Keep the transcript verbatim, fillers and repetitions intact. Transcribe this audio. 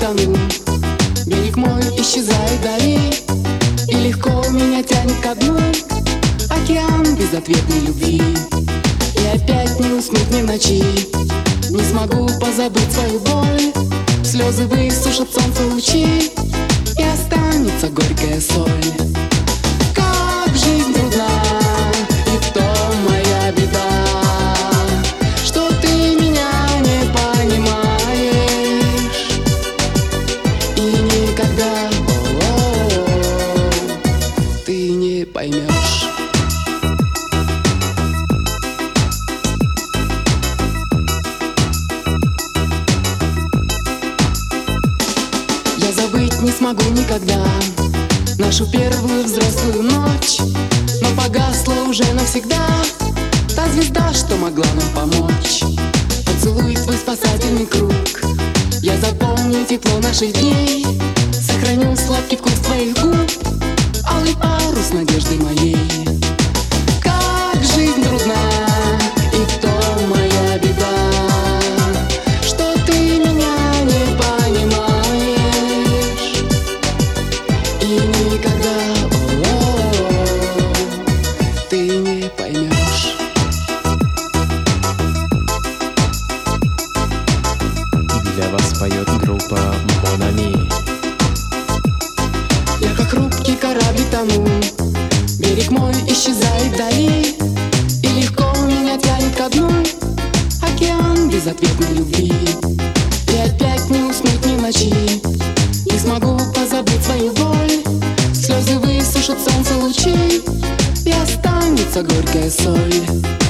тону. Берег мой исчезает вдали, и легко меня тянет ко дну. Океан безответной любви, и опять не уснуть ни в ночи. Не смогу позабыть свою боль, слезы высушат солнце лучи, и останется горькая соль. Как жизнь трудна, и в том моя беда, что ты меня не понимаешь, и никогда о-о-о, ты не поймешь. Я забыть не смогу никогда нашу первую взрослую ночь, но погасла уже навсегда та звезда, что могла нам помочь. Поцелуй твой спасательный круг, я запомню тепло наших дней, сохраню сладкий вкус твоих губ, алый парус надежды моей. Как жизнь трудна, и в том моя беда, что ты меня не понимаешь, и никогда о-о-о, ты не поймешь. Для вас поет группа Mon Ami. Я как хрупкий корабль тону, берег мой исчезает вдали, и легко меня тянет ко дну. Океан безответной любви, и опять не уснуть ни в ночи. Не смогу позабыть свою боль, слезы высушат солнце лучи, и останется горькая соль.